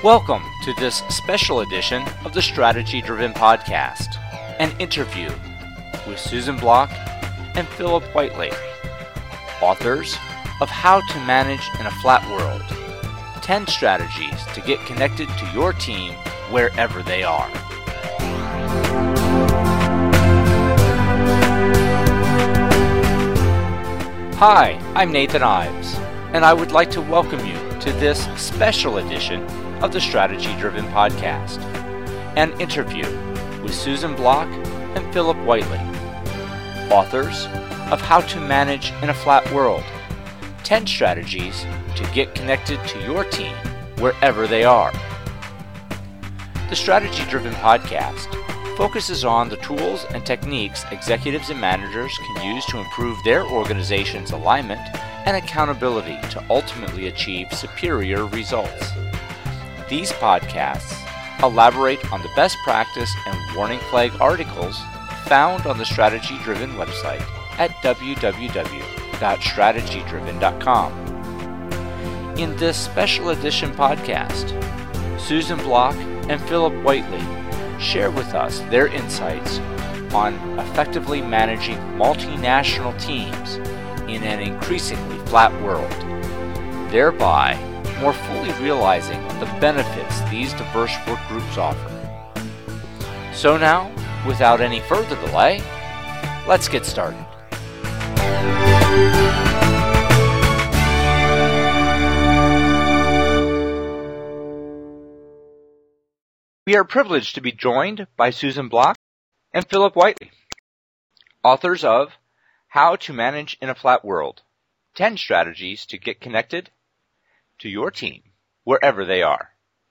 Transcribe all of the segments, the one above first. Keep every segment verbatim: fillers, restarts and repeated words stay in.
Welcome to this special edition of the Strategy Driven Podcast, an interview with Susan Block and Philip Whiteley, authors of How to Manage in a Flat World, ten Strategies to Get Connected to Your Team Wherever They Are. Hi, I'm Nathan Ives, and I would like to welcome you to this special edition of the Strategy Driven Podcast, an interview with Susan Block and Philip Whiteley, authors of How to Manage in a Flat World, ten Strategies to Get Connected to Your Team Wherever They Are. The Strategy Driven Podcast focuses on the tools and techniques executives and managers can use to improve their organization's alignment and accountability to ultimately achieve superior results. These podcasts elaborate on the best practice and warning flag articles found on the Strategy Driven website at w w w dot strategy driven dot com. In this special edition podcast, Susan Block and Philip Whiteley share with us their insights on effectively managing multinational teams in an increasingly flat world, thereby more fully realizing the benefits these diverse work groups offer. So now, without any further delay, let's get started. We are privileged to be joined by Susan Block and Philip Whiteley, authors of How to Manage in a Flat World, ten Strategies to Get Connected to Your Team Wherever They Are.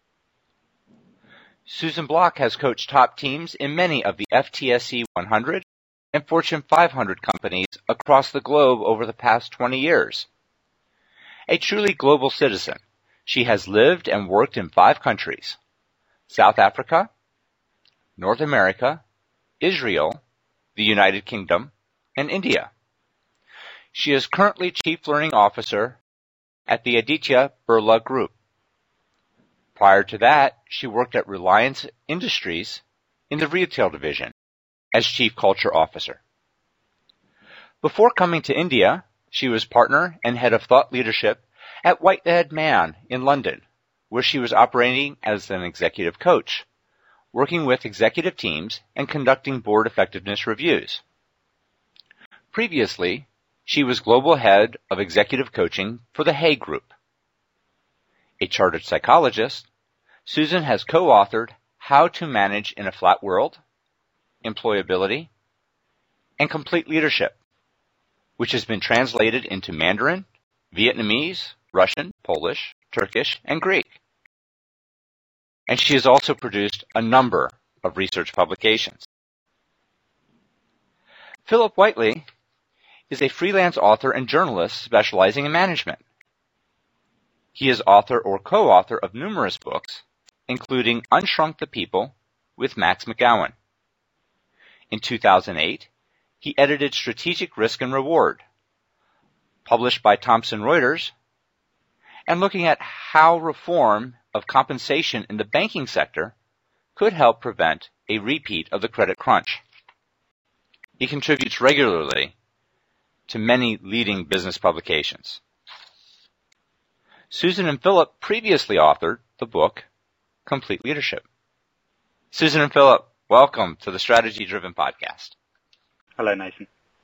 Susan Block has coached top teams in many of the F T S E one hundred and Fortune five hundred companies across the globe over the past twenty years. A truly global citizen, she has lived and worked in five countries: South Africa, North America, Israel, the United Kingdom, and India. She is currently Chief Learning Officer at the Aditya Birla Group. Prior to that, she worked at Reliance Industries in the retail division as Chief Culture Officer. Before coming to India, she was partner and head of thought leadership at Whitehead Mann in London, where she was operating as an executive coach, working with executive teams and conducting board effectiveness reviews. Previously, she was global head of executive coaching for the Hay Group. A chartered psychologist, Susan has co-authored How to Manage in a Flat World, Employability, and Complete Leadership, which has been translated into Mandarin, Vietnamese, Russian, Polish, Turkish, and Greek. And she has also produced a number of research publications. Philip Whiteley is a freelance author and journalist specializing in management. He is author or co-author of numerous books, including Unshrunk the People with Max McGowan. In two thousand eight, he edited Strategic Risk and Reward, published by Thomson Reuters, and looking at how reform of compensation in the banking sector could help prevent a repeat of the credit crunch. He contributes regularly to many leading business publications. Susan and Philip previously authored the book Complete Leadership. Susan and Philip, welcome to the Strategy Driven Podcast. Hello, Nathan.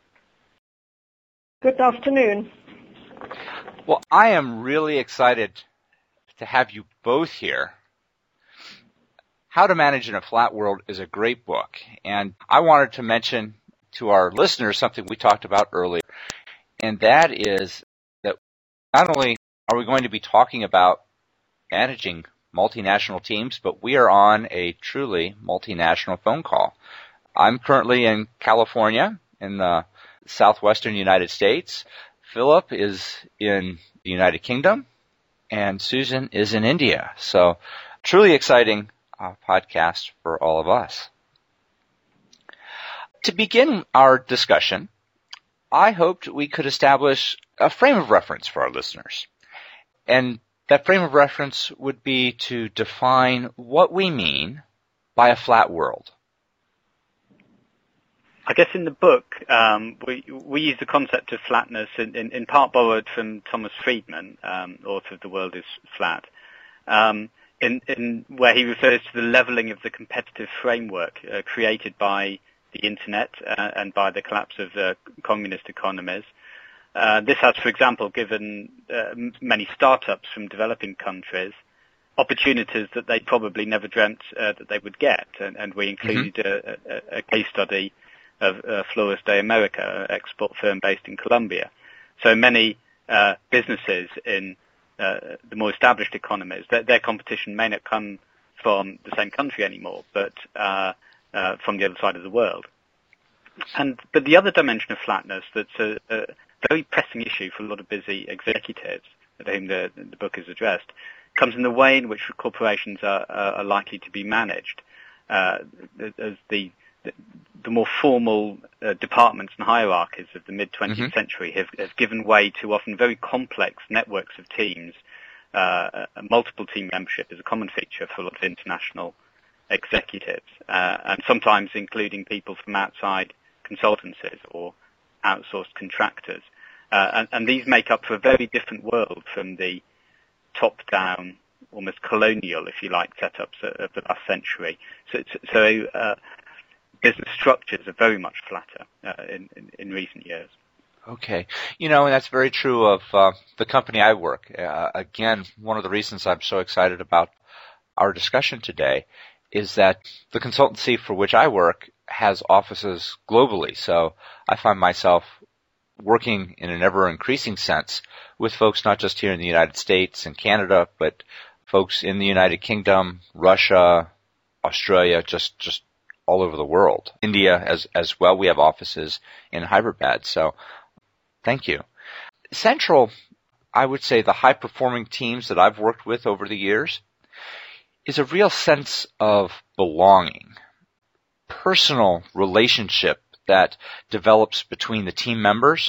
Good afternoon. Well, I am really excited to have you both here. How to Manage in a Flat World is a great book, and I wanted to mention to our listeners something we talked about earlier, and that is that not only are we going to be talking about managing multinational teams, but we are on a truly multinational phone call. I'm currently in California in the southwestern United States. Philip is in the United Kingdom, and Susan is in India. So truly exciting uh, podcast for all of us. To begin our discussion, I hoped we could establish a frame of reference for our listeners. And that frame of reference would be to define what we mean by a flat world. I guess in the book, um, we we use the concept of flatness in, in, in part borrowed from Thomas Friedman, um, author of The World is Flat, um, in, in where he refers to the leveling of the competitive framework uh, created by the internet uh, and by the collapse of uh, communist economies. Uh, this has, for example, given uh, many startups from developing countries opportunities that they probably never dreamt uh, that they would get, and, and we included mm-hmm. a, a, a case study of uh, Flores de America, an export firm based in Colombia. So many uh, businesses in uh, the more established economies, their, their competition may not come from the same country anymore, but uh, uh, from the other side of the world. And but the other dimension of flatness that's a, a very pressing issue for a lot of busy executives at whom the, the book is addressed comes in the way in which corporations are, are likely to be managed. Uh, as the the more formal uh, departments and hierarchies of the mid-twentieth mm-hmm. century have, have given way to often very complex networks of teams. Uh, multiple team membership is a common feature for a lot of international executives, uh, and sometimes including people from outside consultancies or outsourced contractors. Uh, and, and these make up for a very different world from the top-down, almost colonial, if you like, setups of the last century. So, so uh, business structures are very much flatter uh, in, in, in recent years. Okay. You know, and that's very true of uh, the company I work. Uh, again, one of the reasons I'm so excited about our discussion today is that the consultancy for which I work has offices globally. So I find myself working in an ever-increasing sense with folks not just here in the United States and Canada, but folks in the United Kingdom, Russia, Australia, just just all over the world. India as as well. We have offices in Hyderabad. So thank you. Central, I would say the high-performing teams that I've worked with over the years is a real sense of belonging, personal relationship that develops between the team members.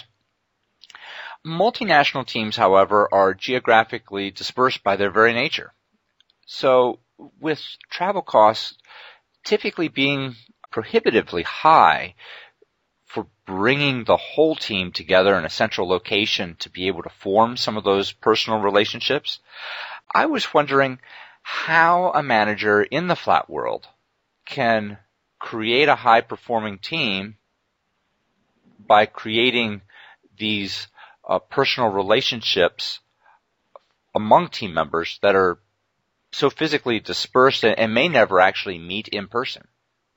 Multinational teams, however, are geographically dispersed by their very nature. So with travel costs typically being prohibitively high for bringing the whole team together in a central location to be able to form some of those personal relationships, I was wondering how a manager in the flat world can create a high-performing team by creating these uh, personal relationships among team members that are so physically dispersed and, and may never actually meet in person.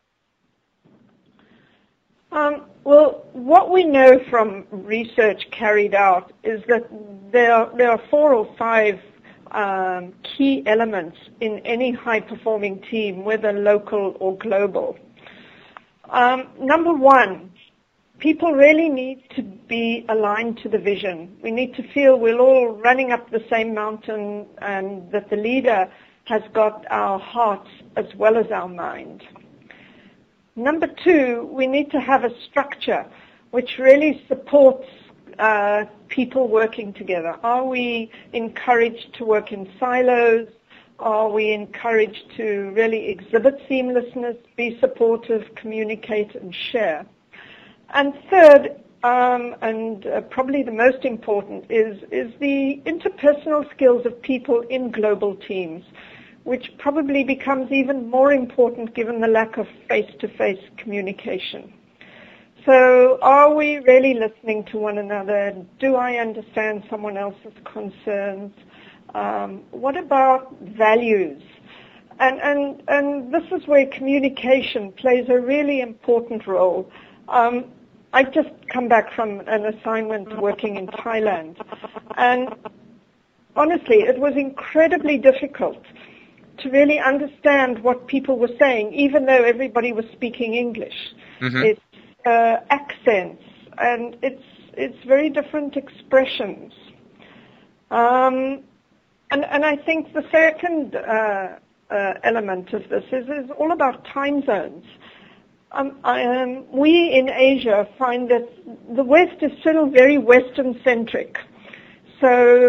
Um, well, what we know from research carried out is that there are, there are four or five um, key elements in any high-performing team, whether local or global. Um, number one, people really need to be aligned to the vision. We need to feel we're all running up the same mountain and that the leader has got our hearts as well as our mind. Number two, we need to have a structure which really supports uh, people working together. Are we encouraged to work in silos? Are we encouraged to really exhibit seamlessness, be supportive, communicate, and share? And third, um, and uh, probably the most important, is, is the interpersonal skills of people in global teams, which probably becomes even more important given the lack of face-to-face communication. So are we really listening to one another? Do I understand someone else's concerns? Um, what about values? And, and, and this is where communication plays a really important role. Um, I've just come back from an assignment working in Thailand, and honestly, it was incredibly difficult to really understand what people were saying, even though everybody was speaking English. Mm-hmm. It's uh, accents, and it's it's very different expressions. Um, and, and I think the second uh, uh, element of this is, is all about time zones. Um, I, um, we in Asia find that the West is still very Western-centric. So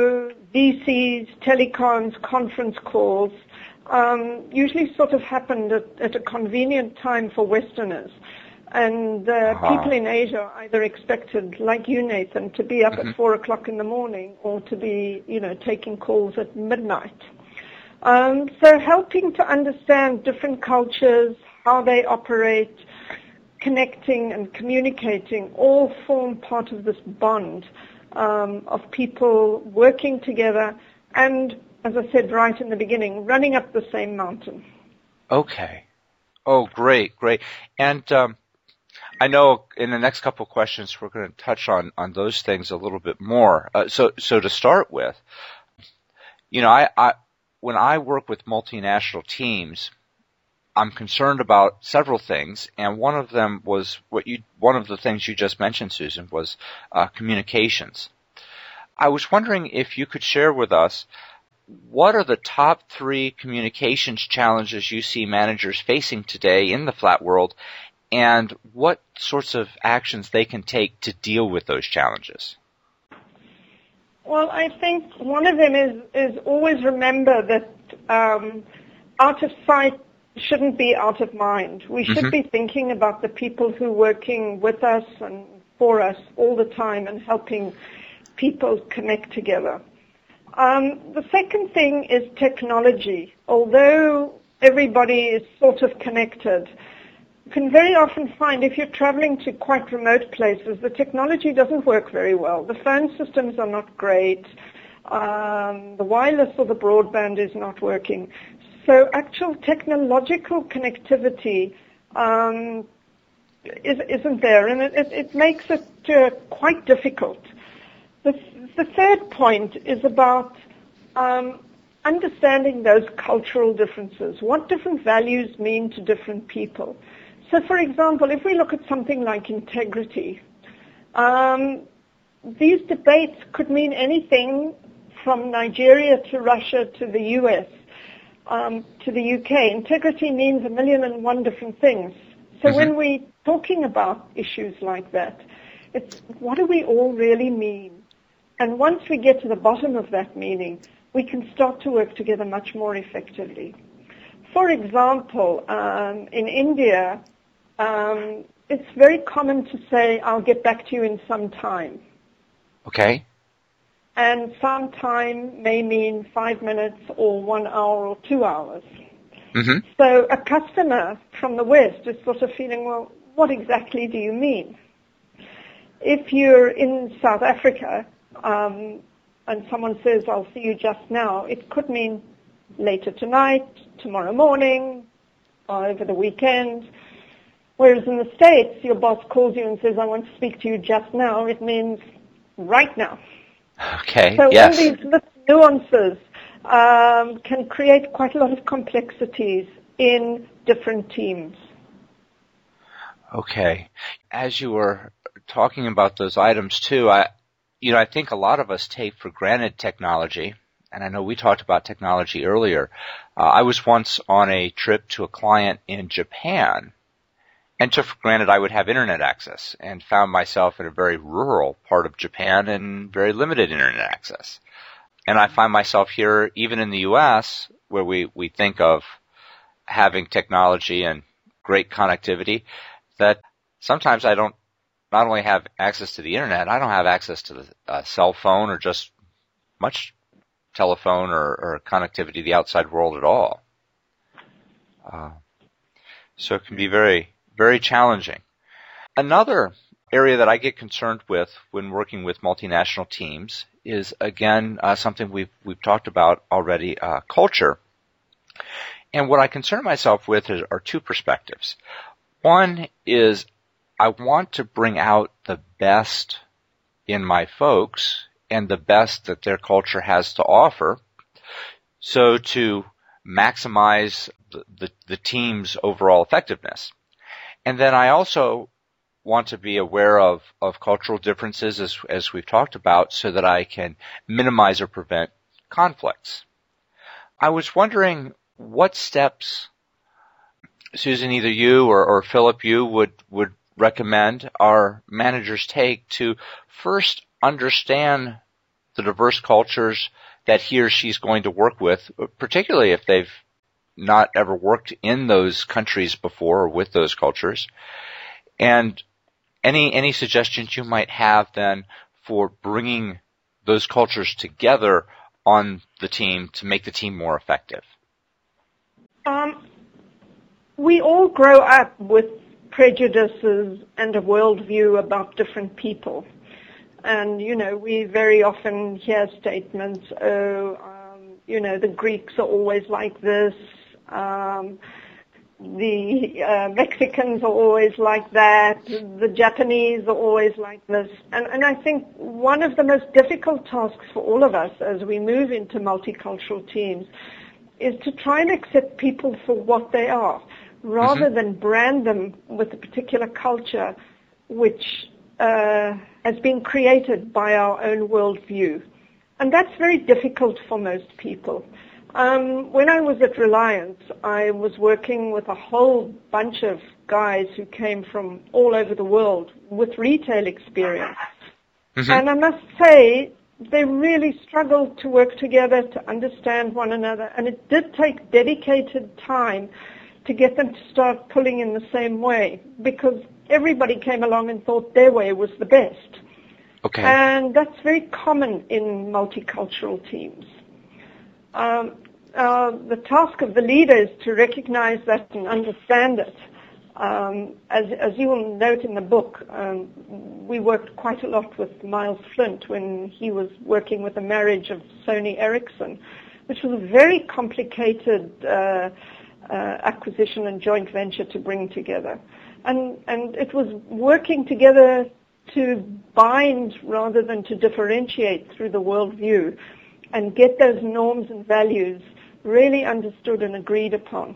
V Cs, telecoms, conference calls, um, usually sort of happened at, at a convenient time for Westerners. And uh, uh-huh. people in Asia are either expected, like you, Nathan, to be up mm-hmm. at four o'clock in the morning or to be, you know, taking calls at midnight. Um, so helping to understand different cultures, how they operate, connecting and communicating all form part of this bond um, of people working together and, as I said right in the beginning, running up the same mountain. Okay. Oh, great, great. And um, I know in the next couple of questions we're going to touch on, on those things a little bit more. Uh, so, so to start with, you know, I, I when I work with multinational teams, I'm concerned about several things, and one of them was what you. One of the things you just mentioned, Susan, was uh, communications. I was wondering if you could share with us what are the top three communications challenges you see managers facing today in the flat world, and what sorts of actions they can take to deal with those challenges. Well, I think one of them is, is always remember that um, out of sight shouldn't be out of mind. We should mm-hmm. be thinking about the people who are working with us and for us all the time and helping people connect together. Um, the second thing is technology. Although everybody is sort of connected, you can very often find if you're traveling to quite remote places, the technology doesn't work very well. The phone systems are not great. Um, the wireless or the broadband is not working. So actual technological connectivity um, is, isn't there, and it, it, it makes it uh, quite difficult. The, the third point is about um, understanding those cultural differences. What different values mean to different people. So, for example, if we look at something like integrity, um, these debates could mean anything from Nigeria to Russia to the U S, um, to the U K. Integrity means a million and one different things. So mm-hmm. when we're talking about issues like that, it's what do we all really mean? And once we get to the bottom of that meaning, we can start to work together much more effectively. For example, um, in India, um, it's very common to say, I'll get back to you in some time. Okay. And some time may mean five minutes or one hour or two hours. Mm-hmm. So a customer from the West is sort of feeling, well, what exactly do you mean? If you're in South Africa um, and someone says, I'll see you just now, it could mean later tonight, tomorrow morning, or over the weekend. Whereas in the States, your boss calls you and says, I want to speak to you just now. It means right now. Okay, so yes. all these little nuances um, can create quite a lot of complexities in different teams. Okay. As you were talking about those items too, I, you know, I think a lot of us take for granted technology, and I know we talked about technology earlier. Uh, I was once on a trip to a client in Japan and took for granted I would have internet access, and found myself in a very rural part of Japan and very limited internet access. And I find myself here, even in the U S, where we, we think of having technology and great connectivity, that sometimes I don't not only have access to the internet, I don't have access to the uh, cell phone or just much telephone or, or connectivity to the outside world at all. Uh, so it can be very, very challenging. Another area that I get concerned with when working with multinational teams is, again, uh, something we've we've talked about already, uh, culture. And what I concern myself with is, are two perspectives. One is I want to bring out the best in my folks and the best that their culture has to offer, so to maximize the, the, the team's overall effectiveness. And then I also want to be aware of, of cultural differences, as, as we've talked about, so that I can minimize or prevent conflicts. I was wondering what steps, Susan, either you or, or Philip, you would, would recommend our managers take to first understand the diverse cultures that he or she's going to work with, particularly if they've not ever worked in those countries before or with those cultures. And any any suggestions you might have then for bringing those cultures together on the team to make the team more effective? Um, we all grow up with prejudices and a worldview about different people. And, you know, we very often hear statements, oh, um, you know, the Greeks are always like this, um, the uh, Mexicans are always like that, the Japanese are always like this. And, and I think one of the most difficult tasks for all of us as we move into multicultural teams is to try and accept people for what they are, rather mm-hmm. than brand them with a particular culture which uh, has been created by our own worldview. And that's very difficult for most people. Um, when I was at Reliance, I was working with a whole bunch of guys who came from all over the world with retail experience. Mm-hmm. And I must say, they really struggled to work together, to understand one another, and it did take dedicated time to get them to start pulling in the same way, because everybody came along and thought their way was the best. Okay. And that's very common in multicultural teams. Um, uh, the task of the leader is to recognize that and understand it. Um, as, as you will note in the book, um, we worked quite a lot with Miles Flint when he was working with the marriage of Sony Ericsson, which was a very complicated uh, uh, acquisition and joint venture to bring together. And, and it was working together to bind rather than to differentiate through the worldview and get those norms and values really understood and agreed upon.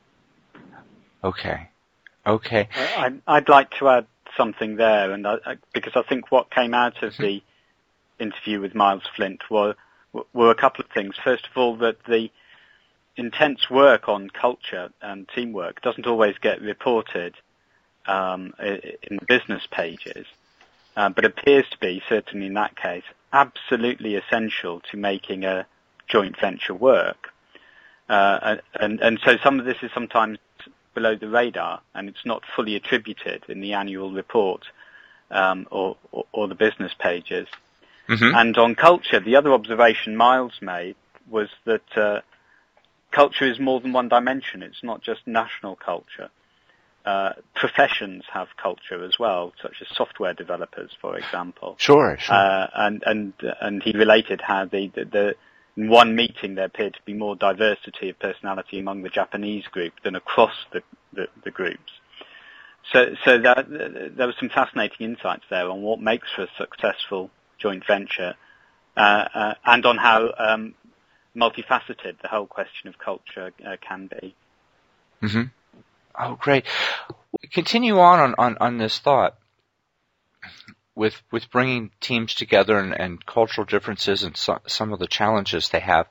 Okay. Okay. I'd, I'd like to add something there, and I, because I think what came out of the interview with Miles Flint were, were a couple of things. First of all, that the intense work on culture and teamwork doesn't always get reported um, in the business pages, uh, but appears to be, certainly in that case, absolutely essential to making a joint venture work. Uh, and, and so some of this is sometimes below the radar, and it's not fully attributed in the annual report um, or, or, or the business pages. Mm-hmm. And on culture, the other observation Miles made was that uh, culture is more than one dimension. It's not just national culture. Uh, professions have culture as well, such as software developers, for example. Sure, sure. Uh, and and and he related how the, the, the in one meeting there appeared to be more diversity of personality among the Japanese group than across the, the, the groups. So so that, there were some fascinating insights there on what makes for a successful joint venture, uh, uh, and on how um, multifaceted the whole question of culture uh, can be. Mm-hmm. Oh, great. Continue on, on, on, on this thought with with bringing teams together and, and cultural differences and so, some of the challenges they have.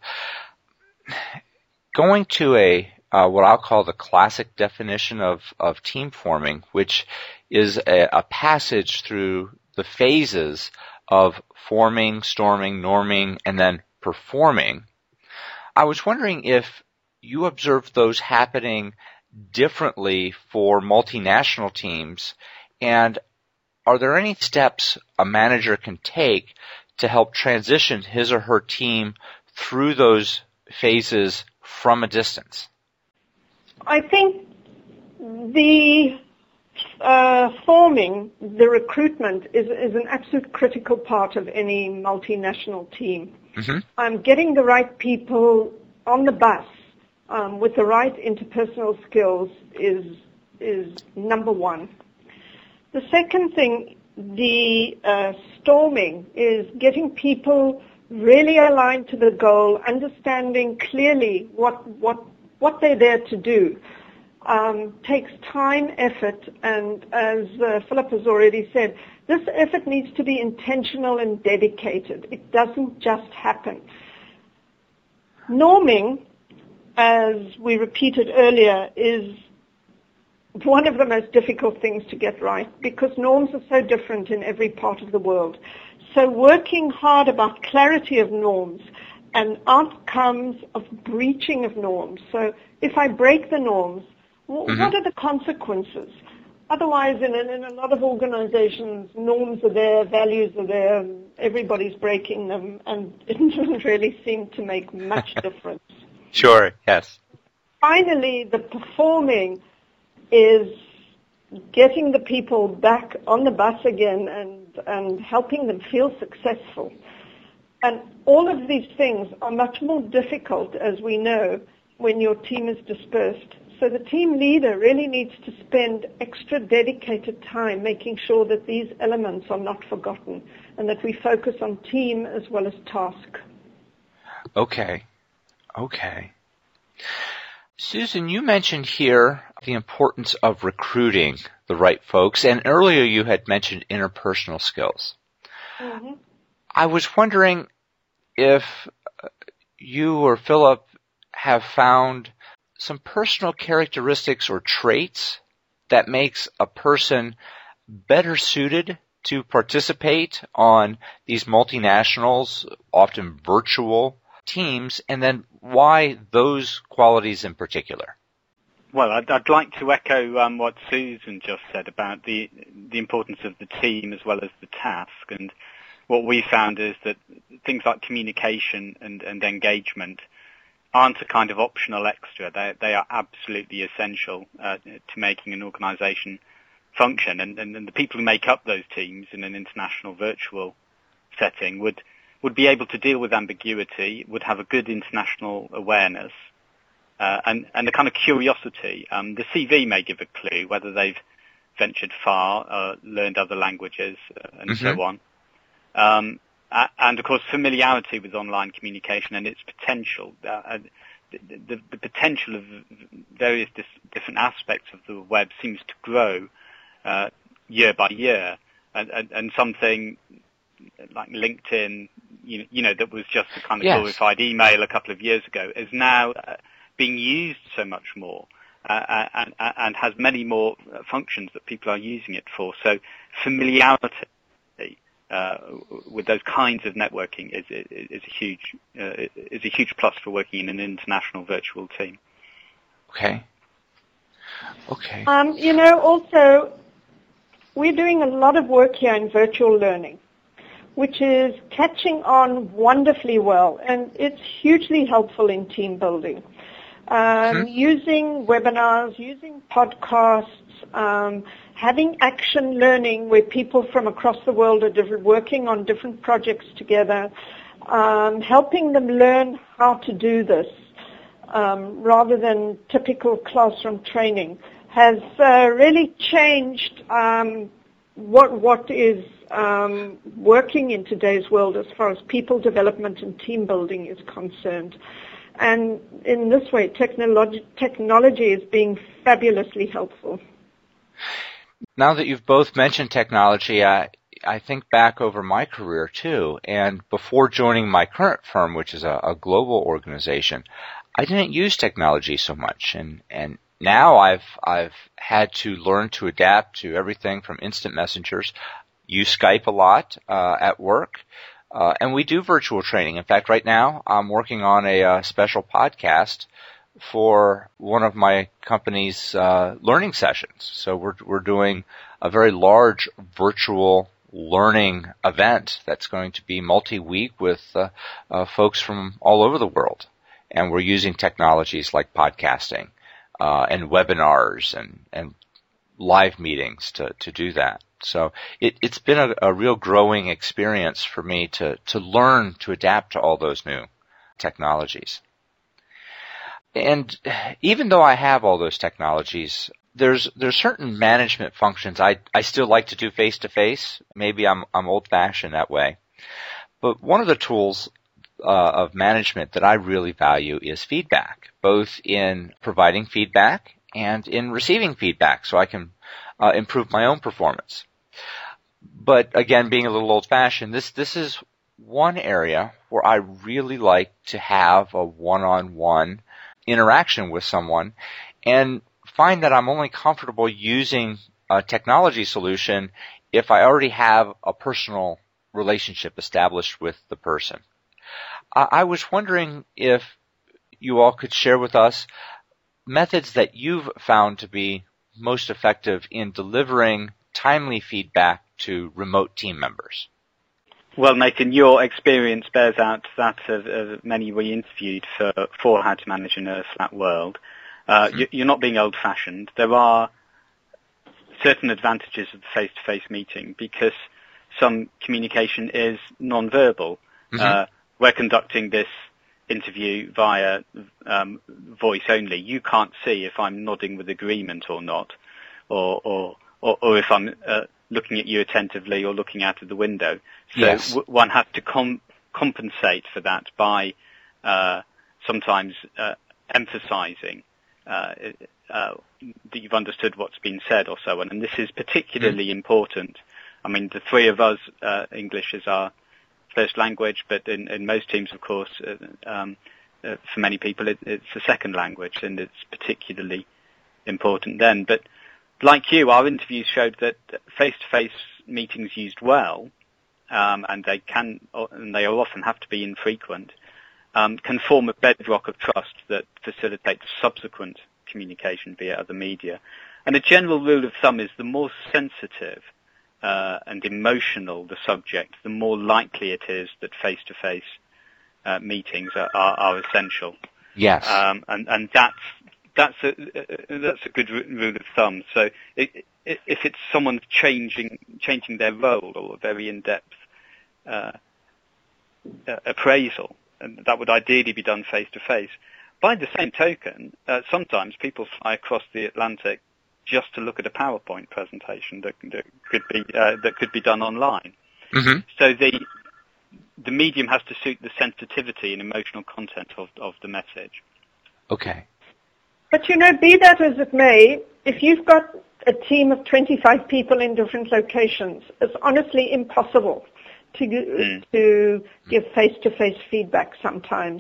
Going to a uh, what I'll call the classic definition of, of team forming, which is a, a passage through the phases of forming, storming, norming, and then performing. I was wondering if you observed those happening differently for multinational teams, and are there any steps a manager can take to help transition his or her team through those phases from a distance? I think the uh, forming, the recruitment is, is an absolute critical part of any multinational team. Mm-hmm. Um, getting the right people on the bus Um, with the right interpersonal skills is is number one. The second thing, the uh, storming, is getting people really aligned to the goal, understanding clearly what what what they're there to do. Um, takes time, effort, and as uh, Philip has already said, this effort needs to be intentional and dedicated. It doesn't just happen. Norming, as we repeated earlier, is one of the most difficult things to get right because norms are so different in every part of the world. So working hard about clarity of norms and outcomes of breaching of norms. So if I break the norms, w- Mm-hmm. what are the consequences? Otherwise, in a, in a lot of organizations, norms are there, values are there, and everybody's breaking them, and it doesn't really seem to make much difference. Sure, yes. Finally, the performing is getting the people back on the bus again and, and helping them feel successful. And all of these things are much more difficult, as we know, when your team is dispersed. So the team leader really needs to spend extra dedicated time making sure that these elements are not forgotten and that we focus on team as well as task. Okay. Okay. Susan, you mentioned here the importance of recruiting the right folks, and earlier you had mentioned interpersonal skills. Mm-hmm. I was wondering if you or Philip have found some personal characteristics or traits that makes a person better suited to participate on these multinationals, often virtual teams, and then why those qualities in particular? Well, I'd, I'd like to echo um, what Susan just said about the the importance of the team as well as the task. And what we found is that things like communication and, and engagement aren't a kind of optional extra. They they are absolutely essential uh, to making an organisation function. And, and, and the people who make up those teams in an international virtual setting would would be able to deal with ambiguity, would have a good international awareness, uh, and, and a kind of curiosity. Um, the C V may give a clue whether they've ventured far, uh, learned other languages, uh, and mm-hmm. so on. Um, and, of course, familiarity with online communication and its potential. Uh, the, the, the potential of various dis- different aspects of the web seems to grow uh, year by year, and, and, and something like LinkedIn, you, you know, that was just a kind of yes. glorified email a couple of years ago, is now uh, being used so much more uh, and, and has many more functions that people are using it for. So familiarity uh, with those kinds of networking is, is, is a huge uh, is a huge plus for working in an international virtual team. Okay. Okay. Um, you know, also, we're doing a lot of work here in virtual learning, which is catching on wonderfully well, and it's hugely helpful in team building. Um, mm-hmm. Using webinars, using podcasts, um, having action learning where people from across the world are different, working on different projects together, um, helping them learn how to do this um, rather than typical classroom training has uh, really changed um, what what is um, working in today's world as far as people development and team building is concerned. And in this way, technology, technology is being fabulously helpful. Now that you've both mentioned technology, I, I think back over my career too. And before joining my current firm, which is a, a global organization, I didn't use technology so much. And, and now I've, I've had to learn to adapt to everything from instant messengers, use Skype a lot uh, at work. Uh, and we do virtual training. In fact, right now I'm working on a, uh special podcast for one of my company's uh, learning sessions. So we're we're doing a very large virtual learning event that's going to be multi-week with uh, uh, folks from all over the world. And we're using technologies like podcasting uh, and webinars and, and live meetings to, to do that. So it, it's been a, a real growing experience for me to, to learn to adapt to all those new technologies. And even though I have all those technologies, there's there's certain management functions I, I still like to do face to face. Maybe I'm I'm old fashioned that way. But one of the tools uh, of management that I really value is feedback, both in providing feedback and in receiving feedback, so I can uh, improve my own performance. But again, being a little old-fashioned, this this is one area where I really like to have a one-on-one interaction with someone and find that I'm only comfortable using a technology solution if I already have a personal relationship established with the person. I, I was wondering if you all could share with us methods that you've found to be most effective in delivering timely feedback to remote team members. Well, Nathan, your experience bears out that of, of many we interviewed for, for How to Manage in a Flat World. Uh, mm-hmm. You're not being old-fashioned. There are certain advantages of the face-to-face meeting because some communication is non-verbal. Mm-hmm. Uh, we're conducting this interview via um, voice only. You can't see if I'm nodding with agreement or not, or or, or, or if I'm uh, looking at you attentively or looking out of the window. So yes. w- one has to com- compensate for that by uh, sometimes uh, emphasizing uh, uh, that you've understood what's been said or so on. And this is particularly mm. important. I mean, the three of us, uh, English is our first language, but in, in most teams, of course, uh, um, uh, for many people, it, it's a second language, and it's particularly important then. But like you, our interviews showed that face-to-face meetings used well, um, and they can, and they often have to be infrequent, um, can form a bedrock of trust that facilitates subsequent communication via other media. And a general rule of thumb is the more sensitive uh, and emotional the subject, the more likely it is that face-to-face uh, meetings are, are, are essential. Yes. Um, and, and that's That's a that's a good rule of thumb. So it, it, if it's someone changing changing their role or a very in-depth uh, uh, appraisal, and that would ideally be done face-to-face. By the same token, uh, sometimes people fly across the Atlantic just to look at a PowerPoint presentation that, that could be uh, that could be done online. Mm-hmm. So the the medium has to suit the sensitivity and emotional content of of the message. Okay. But, you know, be that as it may, if you've got a team of twenty-five people in different locations, it's honestly impossible to mm. to give face-to-face feedback sometimes.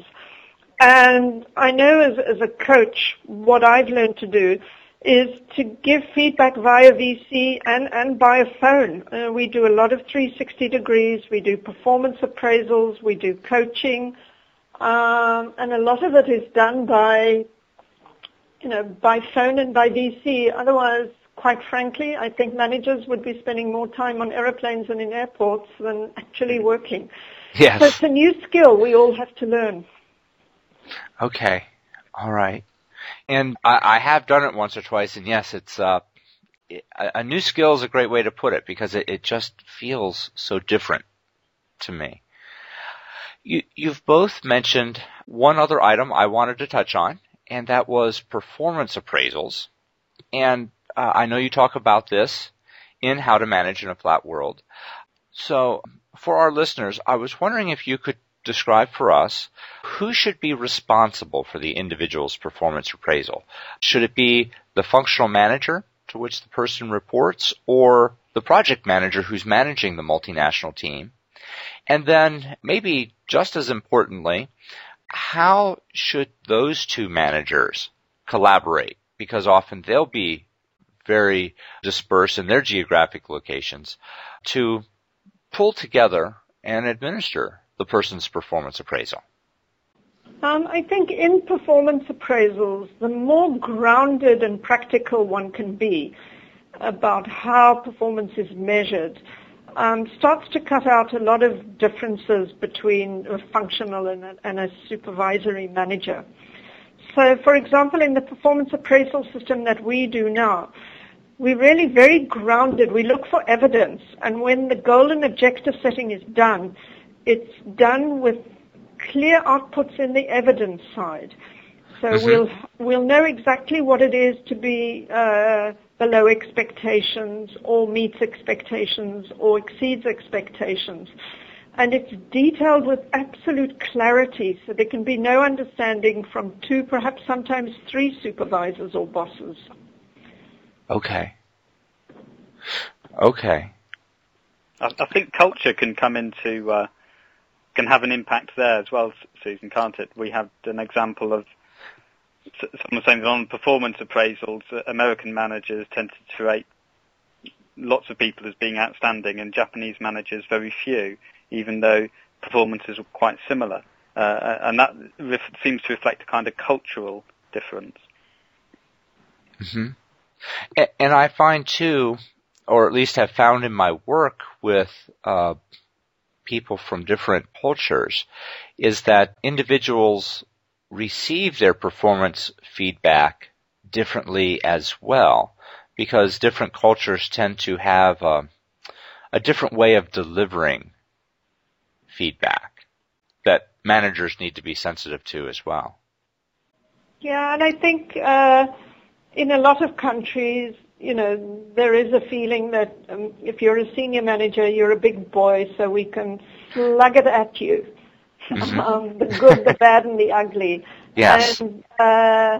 And I know as, as a coach, what I've learned to do is to give feedback via V C and, and by phone. Uh, we do a lot of three sixty degrees. We do performance appraisals. We do coaching. Um, and a lot of it is done by you know, by phone and by V C. Otherwise, quite frankly, I think managers would be spending more time on aeroplanes and in airports than actually working. Yes. So it's a new skill we all have to learn. Okay. All right. And I, I have done it once or twice, and yes, it's uh, it, a new skill is a great way to put it because it, it just feels so different to me. You, you've both mentioned one other item I wanted to touch on, and that was performance appraisals. And uh, I know you talk about this in How to Manage in a Flat World. So for our listeners, I was wondering if you could describe for us who should be responsible for the individual's performance appraisal. Should it be the functional manager to which the person reports, or the project manager who's managing the multinational team? And then maybe just as importantly, how should those two managers collaborate? Because often they'll be very dispersed in their geographic locations to pull together and administer the person's performance appraisal. Um, I think in performance appraisals, the more grounded and practical one can be about how performance is measured, Um, starts to cut out a lot of differences between a functional and a, and a supervisory manager. So, for example, in the performance appraisal system that we do now, we're really very grounded. We look for evidence, and when the goal and objective setting is done, it's done with clear outputs in the evidence side. So mm-hmm. we'll we'll know exactly what it is to be uh, below expectations, or meets expectations, or exceeds expectations. And it's detailed with absolute clarity, so there can be no understanding from two, perhaps sometimes three supervisors or bosses. Okay. Okay. I, I think culture can come into, uh, can have an impact there as well, Susan, can't it? We had an example of someone saying that on performance appraisals, American managers tend to rate lots of people as being outstanding and Japanese managers very few, even though performances were quite similar. uh, and that ref- seems to reflect a kind of cultural difference. Mm-hmm. And, and I find too, or at least have found in my work with uh, people from different cultures, is that individuals receive their performance feedback differently as well, because different cultures tend to have uh, a different way of delivering feedback that managers need to be sensitive to as well. Yeah, and I think uh, in a lot of countries, you know, there is a feeling that um, if you're a senior manager, you're a big boy, so we can slug it at you. Mm-hmm. um, the good, the bad, and the ugly. Yes. And, uh,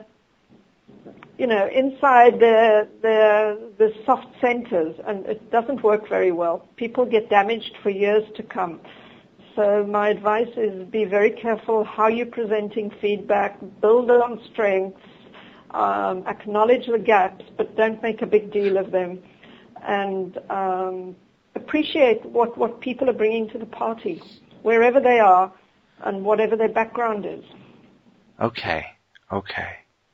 you know, inside the, the, the soft centers, and it doesn't work very well. People get damaged for years to come. So my advice is be very careful how you're presenting feedback, build on strengths, um, acknowledge the gaps, but don't make a big deal of them, and um, appreciate what, what people are bringing to the party, wherever they are and whatever their background is. Okay, okay.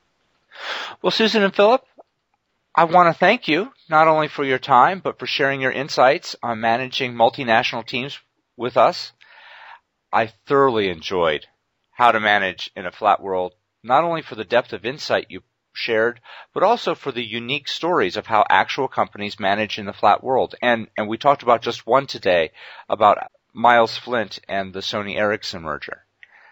Well, Susan and Philip, I want to thank you not only for your time, but for sharing your insights on managing multinational teams with us. I thoroughly enjoyed how to manage in a flat world, not only for the depth of insight you shared, but also for the unique stories of how actual companies manage in the flat world. And, and we talked about just one today, about Miles Flint and the Sony Ericsson merger.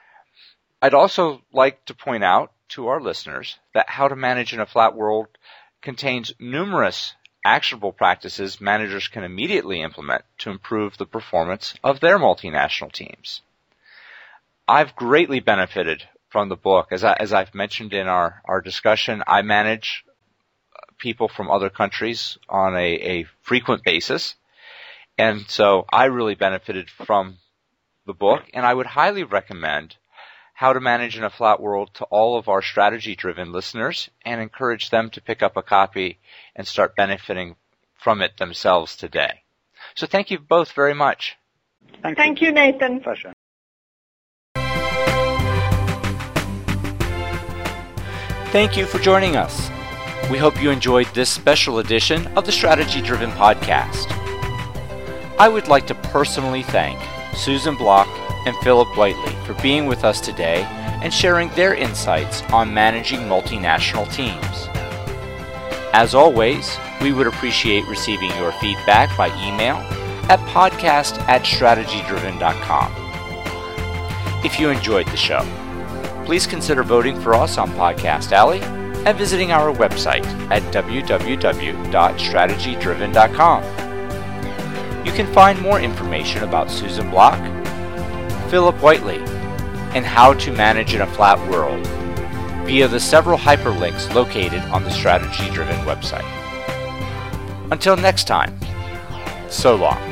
I'd also like to point out to our listeners that How to Manage in a Flat World contains numerous actionable practices managers can immediately implement to improve the performance of their multinational teams. I've greatly benefited from the book. As, I, as I've mentioned in our, our discussion, I manage people from other countries on a, a frequent basis. And so I really benefited from the book, and I would highly recommend How to Manage in a Flat World to all of our strategy-driven listeners and encourage them to pick up a copy and start benefiting from it themselves today. So thank you both very much. Thank, thank you. you, Nathan. Pleasure. Thank you for joining us. We hope you enjoyed this special edition of the Strategy Driven Podcast. I would like to personally thank Susan Block and Philip Whiteley for being with us today and sharing their insights on managing multinational teams. As always, we would appreciate receiving your feedback by email at podcast at strategy driven dot com. If you enjoyed the show, please consider voting for us on Podcast Alley and visiting our website at w w w dot strategy driven dot com. You can find more information about Susan Block, Philip Whiteley, and How to Manage in a Flat World via the several hyperlinks located on the Strategy Driven website. Until next time, so long.